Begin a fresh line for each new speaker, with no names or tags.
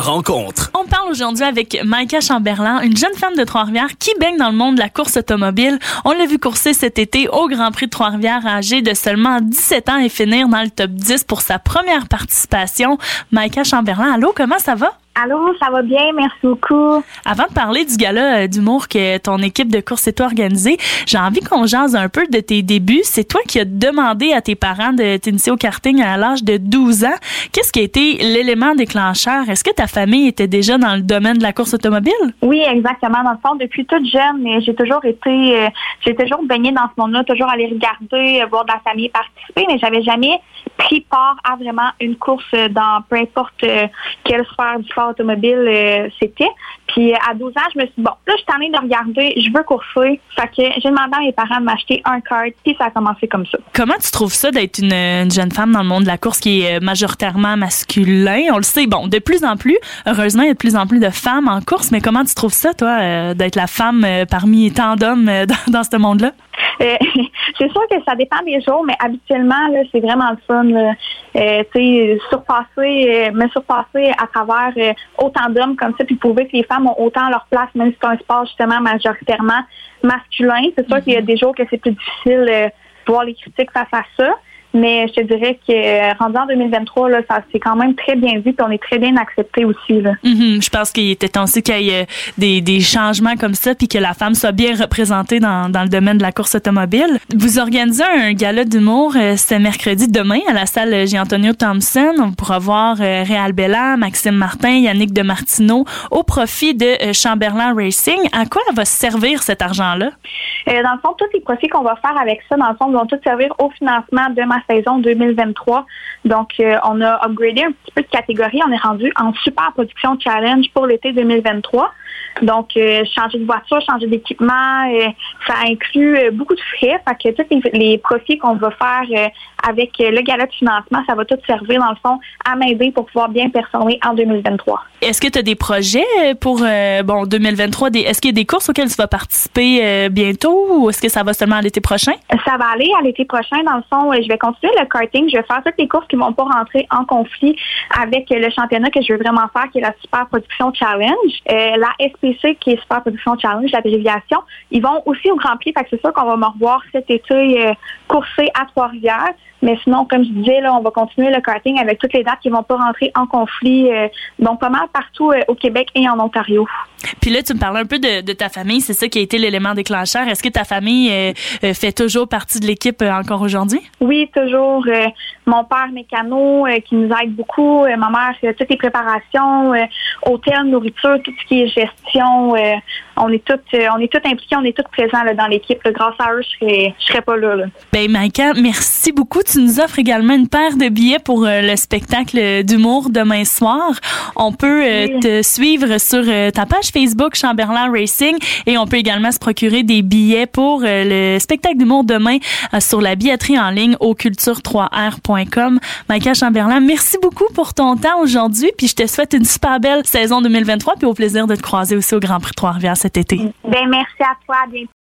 rencontre.
On parle aujourd'hui avec Maïka Chamberlain, une jeune femme de Trois-Rivières qui baigne dans le monde de la course automobile. On l'a vu courser cet été au Grand Prix de Trois-Rivières, âgée de seulement 17 ans et finir dans le top 10 pour sa première participation. Maïka Chamberlain, allô, comment ça va?
Allô, ça va bien, merci beaucoup.
Avant de parler du gala d'humour que ton équipe de course et toi organisé, j'ai envie qu'on jase un peu de tes débuts. C'est toi qui as demandé à tes parents de t'initier au karting à l'âge de 12 ans. Qu'est-ce qui a été l'élément déclencheur? Est-ce que ta famille était déjà dans le domaine de la course automobile?
Oui, exactement. Dans le fond, depuis toute jeune, j'ai toujours baignée dans ce monde-là, toujours allé regarder, voir de la famille participer, mais j'avais jamais pris part à vraiment une course dans peu importe quelle sphère du sport automobile c'était. Puis à 12 ans, je me suis dit, bon, là, je suis en train de regarder, je veux courser. Fait que j'ai demandé à mes parents de m'acheter un kart, puis ça a commencé comme ça.
Comment tu trouves ça d'être une jeune femme dans le monde de la course qui est majoritairement masculin? On le sait, bon, de plus en plus, heureusement, il y a de plus en plus de femmes en course, mais comment tu trouves ça, toi, d'être la femme parmi tant d'hommes dans ce monde-là?
C'est sûr que ça dépend des jours, mais habituellement, là, c'est vraiment le fun. Me surpasser à travers autant d'hommes comme ça, puis prouver que les femmes ont autant leur place, même si c'est un sport justement majoritairement masculin. C'est sûr qu'il y a des jours que c'est plus difficile de voir les critiques face à ça. Mais je te dirais que rendu en 2023, là, ça c'est quand même très bien vu, puis on est très bien accepté aussi. Là.
Je pense qu'il était temps aussi qu'il y ait des changements comme ça, puis que la femme soit bien représentée dans le domaine de la course automobile. Vous organisez un gala d'humour ce mercredi demain à la salle J. Thompson. On pourra voir Réal Bella, Maxime Martin, Yannick de Martineau au profit de Chamberlain Racing. À quoi va servir cet argent-là?
Dans le fond, tous les profits qu'on va faire avec ça, dans le fond, vont tous servir au financement de ma saison 2023. Donc, on a upgradé un petit peu de catégorie. On est rendu en super production challenge pour l'été 2023. Donc, changer de voiture, changer d'équipement, ça inclut beaucoup de frais. Fait que tous les profits qu'on va faire avec le gala de financement, ça va tout servir, dans le fond, à m'aider pour pouvoir bien performer en 2023.
Est-ce que tu as des projets pour 2023? Est-ce qu'il y a des courses auxquelles tu vas participer bientôt ou est-ce que ça va seulement à l'été prochain?
Ça va aller à l'été prochain. Dans le fond, je vais continuer le karting. Je vais faire toutes les courses qui ne vont pas rentrer en conflit avec le championnat que je veux vraiment faire, qui est la Super Production Challenge. La SPC, qui est Super Production Challenge, l'abréviation, ils vont aussi au Grand Prix. Fait que c'est sûr qu'on va me revoir cet été courser à Trois-Rivières. Mais sinon, comme je disais, là, on va continuer le karting avec toutes les dates qui ne vont pas rentrer en conflit, donc pas mal partout au Québec et en Ontario.
Puis là, tu me parlais un peu de ta famille. C'est ça qui a été l'élément déclencheur. Est-ce que ta famille fait toujours partie de l'équipe encore aujourd'hui? Oui, toujours. Mon père mécano qui nous aide beaucoup. Ma mère, toutes les préparations, hôtel, nourriture, tout ce qui est gestion. On est toutes impliqués, on est toutes présents là, dans l'équipe. Là. Grâce à eux, je serais pas là. Ben, Maïka, merci beaucoup. Tu nous offres également une paire de billets pour le spectacle d'humour demain soir. On peut te suivre sur ta page Facebook Chamberlain Racing et on peut également se procurer des billets pour le spectacle d'humour demain sur la billetterie en ligne au culture3r.com. Maïka Chamberlain, merci beaucoup pour ton temps aujourd'hui puis je te souhaite une super belle saison 2023 puis au plaisir de te croiser aussi au Grand Prix de Trois-Rivières cet été.
Ben merci à toi, à bientôt.